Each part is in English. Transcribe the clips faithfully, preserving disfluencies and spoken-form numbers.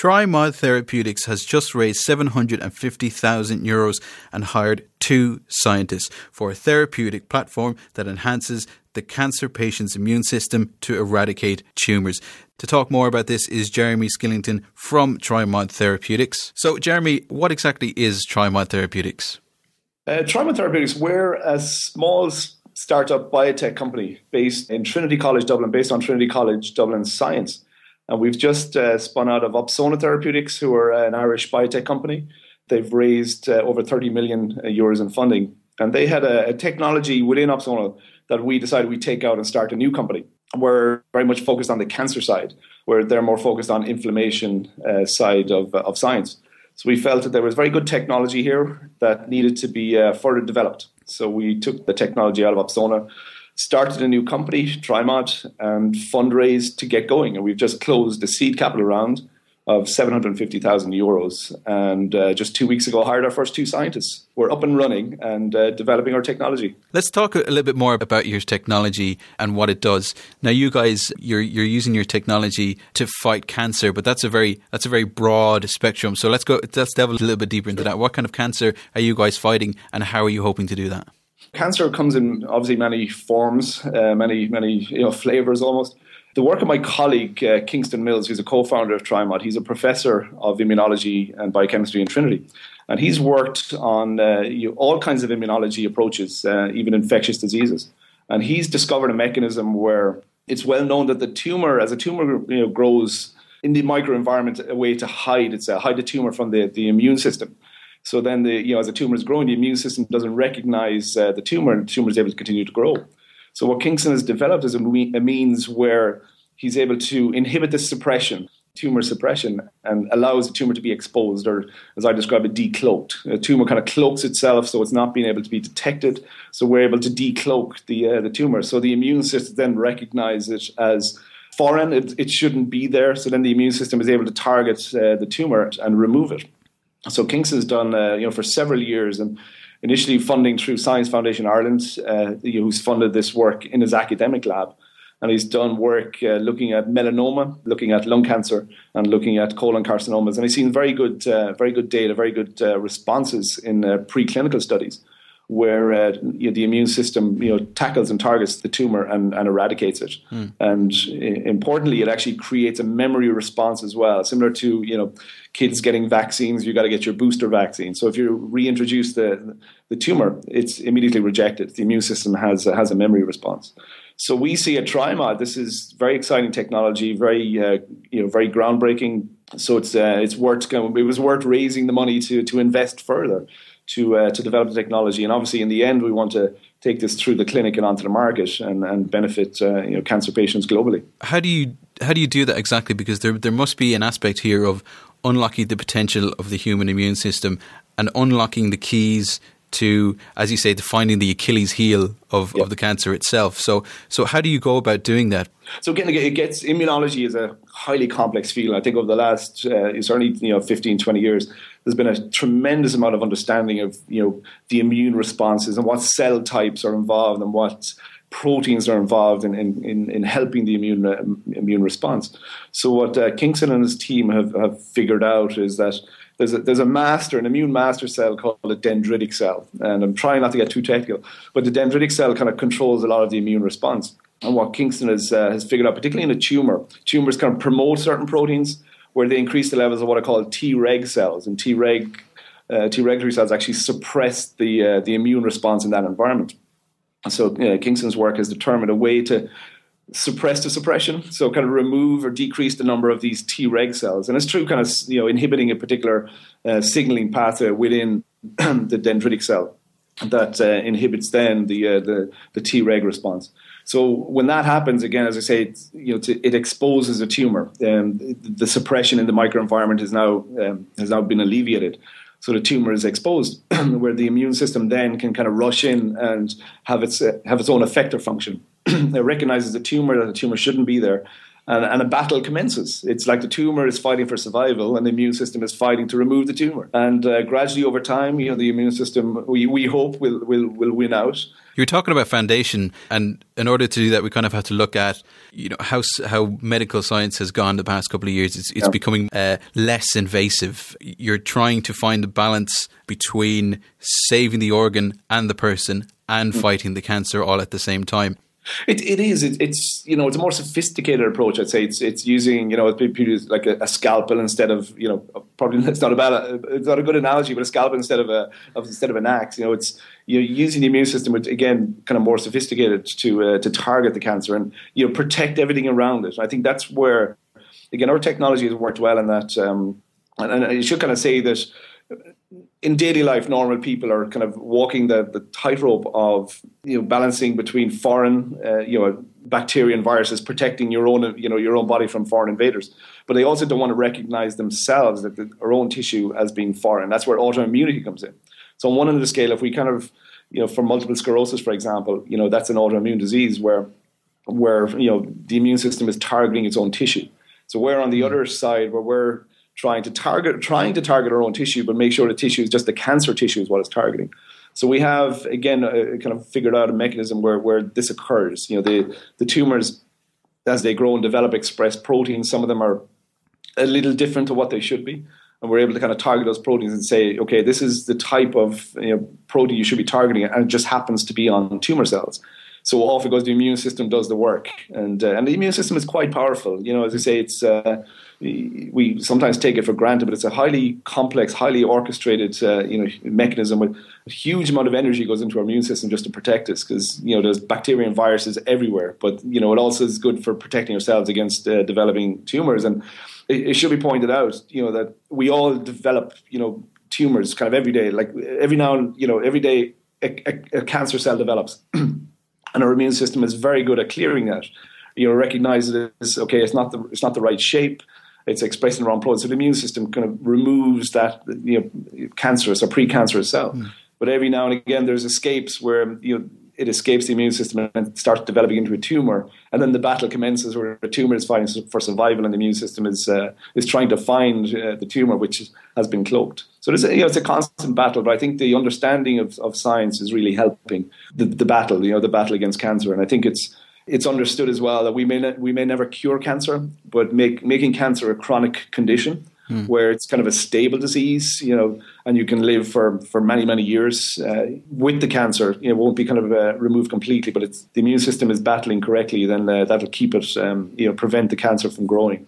TriMod Therapeutics has just raised seven hundred fifty thousand euros and hired two scientists for a therapeutic platform that enhances the cancer patient's immune system to eradicate tumours. To talk more about this is Jeremy Skillington from TriMod Therapeutics. So, Jeremy, what exactly is TriMod Therapeutics? Uh, TriMod Therapeutics, we're a small startup biotech company based in Trinity College Dublin, based on Trinity College Dublin Science. And we've just uh, spun out of Opsona Therapeutics, who are an Irish biotech company. They've raised uh, over thirty million euros in funding. And they had a, a technology within Opsona that we decided we'd take out and start a new company. We're very much focused on the cancer side, where they're more focused on inflammation uh, side of, uh, of science. So we felt that there was very good technology here that needed to be uh, further developed. So we took the technology out of Opsona, started a new company, TriMod, and fundraised to get going. And we've just closed a seed capital round of seven hundred fifty thousand euros. And uh, just two weeks ago, hired our first two scientists. We're up and running and uh, developing our technology. Let's talk a little bit more about your technology and what it does. Now, you guys, you're you're using your technology to fight cancer, but that's a very that's a very broad spectrum. So let's go. Let's delve a little bit deeper into that. What kind of cancer are you guys fighting, and how are you hoping to do that? Cancer comes in obviously many forms, uh, many many you know flavors almost. The work of my colleague, uh, Kingston Mills, who's a co-founder of TriMod, he's a professor of immunology and biochemistry in Trinity. And he's worked on uh, you know, all kinds of immunology approaches, uh, even infectious diseases. And he's discovered a mechanism where it's well known that the tumor, as a tumor you know, grows in the microenvironment, a way to hide, it's a hide the tumor from the, the immune system. So then, the, you know, as the tumor is growing, the immune system doesn't recognize uh, the tumor, and the tumor is able to continue to grow. So what Kingston has developed is a, a means where he's able to inhibit this suppression, tumor suppression, and allows the tumor to be exposed, or as I describe it, decloaked. A tumor kind of cloaks itself, so it's not being able to be detected. So we're able to decloak the uh, the tumor. So the immune system then recognizes it as foreign. It, it shouldn't be there. So then the immune system is able to target uh, the tumor and remove it. So Kingston's done, uh, you know, for several years, and initially funding through Science Foundation Ireland, uh, who's funded this work in his academic lab. And he's done work uh, looking at melanoma, looking at lung cancer, and looking at colon carcinomas. And he's seen very good, uh, very good data, very good uh, responses in uh, preclinical studies, where uh, you know, the immune system, you know, tackles and targets the tumor and, and eradicates it. Mm. And uh, importantly, it actually creates a memory response as well, similar to you know kids getting vaccines. You got to get your booster vaccine. So if you reintroduce the the tumor, it's immediately rejected. The immune system has has a memory response. So we see at TriMod, this is very exciting technology, very uh, you know very groundbreaking. So it's uh, it's worth it was worth raising the money to to invest further to uh, to develop the technology. And obviously, in the end, we want to take this through the clinic and onto the market and, and benefit uh, you know cancer patients globally. How do you how do you do that exactly? Because there there must be an aspect here of unlocking the potential of the human immune system and unlocking the keys to, as you say, to finding the Achilles heel of, yep. of the cancer itself. So so how do you go about doing that? So again, it gets, immunology is a highly complex field. I think over the last, uh, certainly, you know, fifteen, twenty years, there's been a tremendous amount of understanding of, you know, the immune responses and what cell types are involved and what proteins are involved in, in, in helping the immune uh, immune response. So what uh, Kingston and his team have, have figured out is that There's a, there's a master, an immune master cell called a dendritic cell. And I'm trying not to get too technical, but the dendritic cell kind of controls a lot of the immune response. And what Kingston has, uh, has figured out, particularly in a tumor, tumors kind of promote certain proteins where they increase the levels of what I call T-reg cells. And T-reg, uh, T-regulatory cells actually suppress the, uh, the immune response in that environment. So uh, Kingston's work has determined a way to suppress the suppression, so kind of remove or decrease the number of these T-reg cells. And it's true kind of, you know, inhibiting a particular uh, signaling pathway within the dendritic cell that uh, inhibits then the, uh, the the T-reg response. So when that happens, again, as I say, it's, you know, to, it exposes a tumor. Um, the suppression in the microenvironment is now um, has now been alleviated. So the tumor is exposed, where the immune system then can kind of rush in and have its uh, have its own effector function. It recognizes the tumor, that the tumor shouldn't be there, And, and a battle commences. It's like the tumor is fighting for survival and the immune system is fighting to remove the tumor. And uh, gradually over time, you know, the immune system, we, we hope, will, will, will win out. You're talking about foundation, and in order to do that, we kind of have to look at, you know, how how medical science has gone the past couple of years. It's, it's yeah. becoming uh, less invasive. You're trying to find the balance between saving the organ and the person and mm. fighting the cancer all at the same time. It it is. It, it's you know it's a more sophisticated approach. I'd say it's it's using you know like a, a scalpel instead of you know probably it's not a bad it's not a good analogy, but a scalpel instead of a of, instead of an axe. You know it's you're using the immune system, which again kind of more sophisticated to uh, to target the cancer and you know protect everything around it. I think that's where again our technology has worked well in that. Um, and, and I should kind of say that. In daily life, normal people are kind of walking the, the tightrope of you know balancing between foreign, uh, you know, bacteria and viruses, protecting your own, you know, your own body from foreign invaders. But they also don't want to recognize themselves that the, our own tissue as being foreign. That's where autoimmunity comes in. So on one end of the scale, if we kind of, you know, for multiple sclerosis, for example, you know, that's an autoimmune disease where, where you know, the immune system is targeting its own tissue. So we're on the other side where we're trying to target trying to target our own tissue, but make sure the tissue is just the cancer tissue is what it's targeting. So we have, again, uh, kind of figured out a mechanism where, where this occurs. You know, the, the tumors, as they grow and develop, express proteins. Some of them are a little different to what they should be. And we're able to kind of target those proteins and say, okay, this is the type of you know, protein you should be targeting, and it just happens to be on tumor cells. So off it goes, the immune system does the work. And uh, and the immune system is quite powerful. You know, as I say, it's uh, we sometimes take it for granted, but it's a highly complex, highly orchestrated uh, you know mechanism with a huge amount of energy goes into our immune system just to protect us, because you know there's bacteria and viruses everywhere. But you know it also is good for protecting ourselves against uh, developing tumors. And it, it should be pointed out, you know, that we all develop you know tumors kind of every day. Like every now and you know every day a, a, a cancer cell develops. And our immune system is very good at clearing that. You know, recognize it as okay, it's not the it's not the right shape, it's expressing the wrong protein. So the immune system kind of removes that you know cancerous or precancerous cell. Mm. But every now and again, there's escapes where you know it escapes the immune system and starts developing into a tumor, and then the battle commences where the tumor is fighting for survival, and the immune system is uh, is trying to find uh, the tumor which has been cloaked. So it's a, you know, it's a constant battle, but I think the understanding of, of science is really helping the, the battle, you know, the battle against cancer. And I think it's it's understood as well that we may ne- we may never cure cancer, but make making cancer a chronic condition. Mm. Where it's kind of a stable disease, you know, and you can live for, for many, many years uh, with the cancer. You know, it won't be kind of uh, removed completely, but it's the immune system is battling correctly, then uh, that'll keep it, um, you know, prevent the cancer from growing.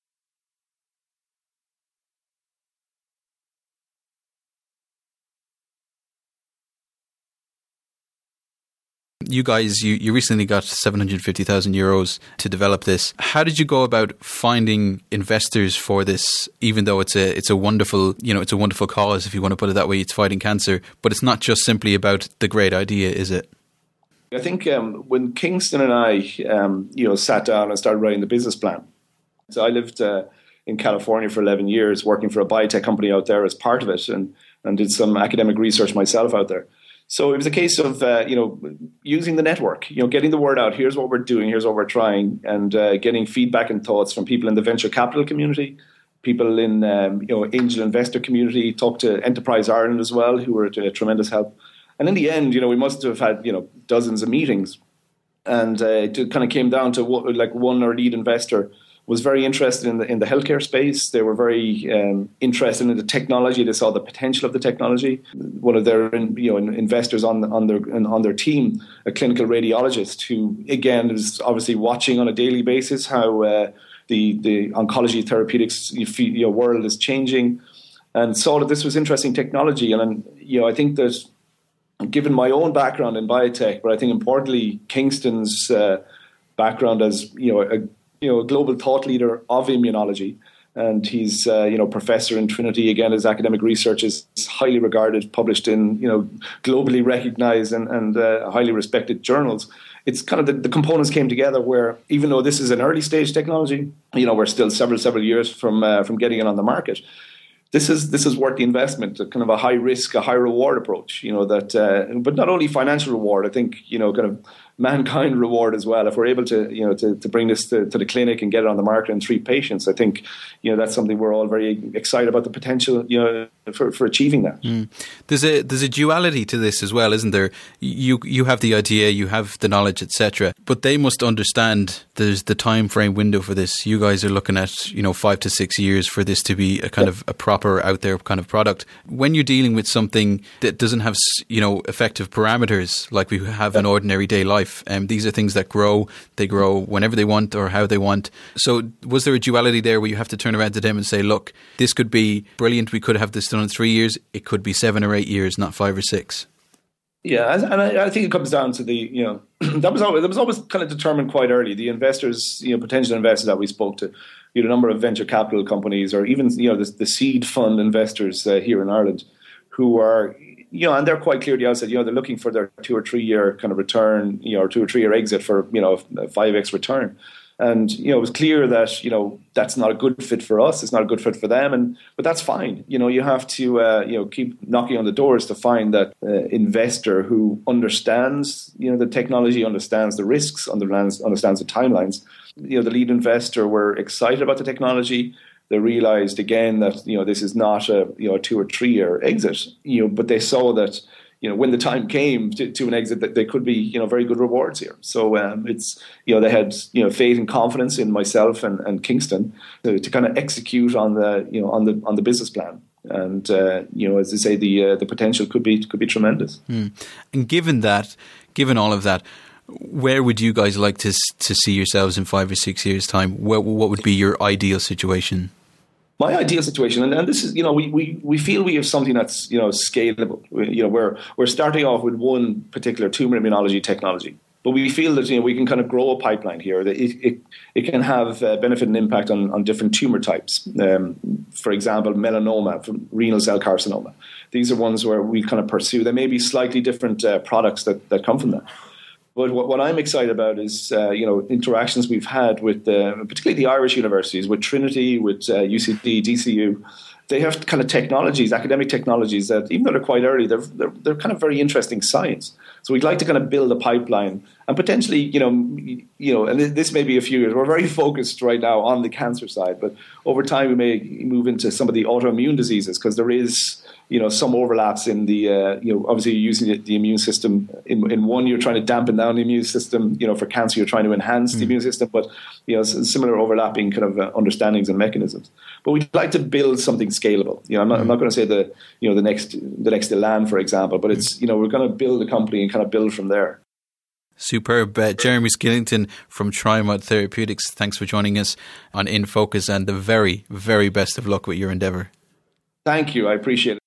You guys, you, you recently got seven hundred fifty thousand euros to develop this. How did you go about finding investors for this? Even though it's a it's a wonderful you know it's a wonderful cause, if you want to put it that way, it's fighting cancer, but it's not just simply about the great idea, is it? I think um, when Kingston and I, um, you know, sat down and started writing the business plan. So I lived uh, in California for eleven years, working for a biotech company out there as part of it, and and did some academic research myself out there. So it was a case of, uh, you know, using the network, you know, getting the word out. Here's what we're doing. Here's what we're trying. And uh, getting feedback and thoughts from people in the venture capital community, people in, um, you know, angel investor community, talk to Enterprise Ireland as well, who were a tremendous help. And in the end, you know, we must have had, you know, dozens of meetings. And uh, it kind of came down to what, like one or lead investor was very interested in the in the healthcare space. They were very um, interested in the technology. They saw the potential of the technology. One of their you know investors on on their on their team, a clinical radiologist, who again is obviously watching on a daily basis how uh, the the oncology therapeutics you know, world is changing, and saw that this was interesting technology. And you know I think that given my own background in biotech, but I think importantly Kingston's uh, background as you know a you know, a global thought leader of immunology. And he's, uh, you know, professor in Trinity. Again, his academic research is highly regarded, published in, you know, globally recognized and, and uh, highly respected journals. It's kind of the, the components came together where even though this is an early stage technology, you know, we're still several, several years from uh, from getting it on the market. This is this is worth the investment, a kind of a high risk, a high reward approach, you know, that, uh, but not only financial reward, I think, you know, kind of mankind reward as well. If we're able to, you know, to, to bring this to, to the clinic and get it on the market and treat patients, I think, you know, that's something we're all very excited about the potential, you know, for, for achieving that. Mm. There's a there's a duality to this as well, isn't there? You you have the idea, you have the knowledge, et cetera. But they must understand there's the time frame window for this. You guys are looking at, you know, five to six years for this to be a kind yeah. of a proper out there kind of product. When you're dealing with something that doesn't have, you know, effective parameters like we have yeah. in ordinary day life, um, these are things that grow. They grow whenever they want or how they want. So was there a duality there where you have to turn around to them and say, look, this could be brilliant. We could have this done in three years. It could be seven or eight years, not five or six. Yeah, and I, I think it comes down to the, you know, that was always, that was always kind of determined quite early. The investors, you know, potential investors that we spoke to, you know, a number of venture capital companies or even, you know, the, the seed fund investors uh, here in Ireland who are, you know, and they're quite clear at the outset, you know, they're looking for their two or three year kind of return, you know, or two or three year exit for, you know, a five X return. And, you know, it was clear that, you know, that's not a good fit for us. It's not a good fit for them. And but that's fine. You know, you have to, uh, you know, keep knocking on the doors to find that uh, investor who understands, you know, the technology, understands the risks, understands, understands the timelines. You know, the lead investor were excited about the technology. They realized, again, that, you know, this is not a, you know, a two or three year exit, you know, but they saw that, you know, when the time came to, to an exit, that there could be, you know, very good rewards here. So um, it's, you know, they had, you know, faith and confidence in myself and, and Kingston to, to kind of execute on the, you know, on the on the business plan. And uh, you know, as I say, the uh, the potential could be could be tremendous. Mm. And given that, given all of that, where would you guys like to to see yourselves in five or six years' time? What what would be your ideal situation? My ideal situation, and, and this is, you know, we, we, we feel we have something that's, you know, scalable. We, you know, we're we're starting off with one particular tumor immunology technology, but we feel that, you know, we can kind of grow a pipeline here. That it it, it can have uh, benefit and impact on, on different tumor types. Um, for example, melanoma, renal cell carcinoma. These are ones where we kind of pursue. There may be slightly different uh, products that, that come from that. But what, what I'm excited about is, uh, you know, interactions we've had with, uh, particularly the Irish universities, with Trinity, with uh, U C D, D C U. They have kind of technologies, academic technologies that, even though they're quite early, they're, they're they're kind of very interesting science. So we'd like to kind of build a pipeline and potentially, you know, you know, and this may be a few years. We're very focused right now on the cancer side, but over time we may move into some of the autoimmune diseases because there is, you know, some overlaps in the, uh, you know, obviously you're using the, the immune system. In, in one, you're trying to dampen down the immune system. You know, for cancer, you're trying to enhance mm. the immune system. But, you know, similar overlapping kind of uh, understandings and mechanisms. But we'd like to build something scalable. You know, I'm not, mm. I'm not going to say the, you know, the next, the next Elan, for example, but it's, you know, we're going to build a company and kind of build from there. Superb. Uh, Jeremy Skillington from Trimod Therapeutics, thanks for joining us on In Focus, and the very, very best of luck with your endeavour. Thank you. I appreciate it.